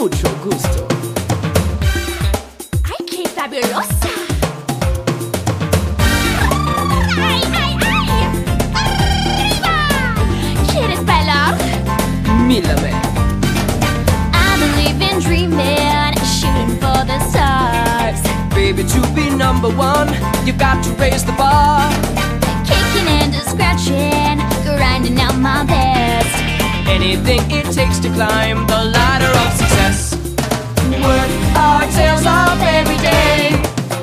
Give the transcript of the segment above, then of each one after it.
mucho gusto. ¡Ay, qué fabulosa! ¡Ay, ay, ay! ¡Arriba! ¿Quieres bailar? Mírame. I believe in dreaming, shooting for the stars. Baby, to be number one, you got to raise the bar. Kicking and scratching, grinding out my best. Anything it takes to climb the ladder of success. Work our tails off every day.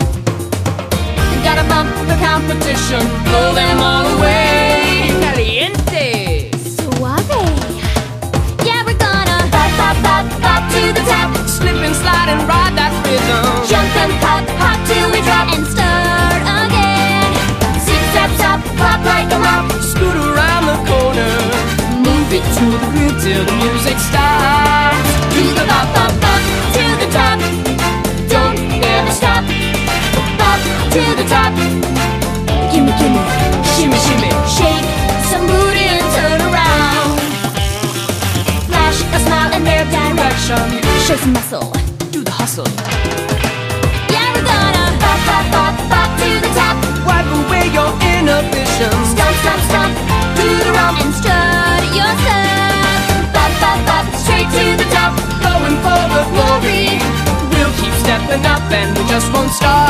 Gotta bump the competition, blow them all away. Caliente. Suave. Yeah, we're gonna pop, pop, pop, pop to the top. Slip and slide and ride that rhythm. Jump and pop, pop till we drop and start again. Zip, zap, zap, pop like a mop. Scoot around the corner. Move it to the groove till the music stops. Do the bop, bop, bop to the top. Don't ever stop. Bop to the top. Gimme, gimme, Shimmy, shimmy. shake some booty and turn around. Flash a smile and their direction. Show some muscle. Do the hustle. Yeah, we're gonna pop, pop, pop, pop to the top. Wipe away your inhibitions. Stomp, stomp, stomp to the rump and strut your stuff. Pop, pop, pop straight to the top. Going for the glory. We'll keep stepping up and we just won't stop.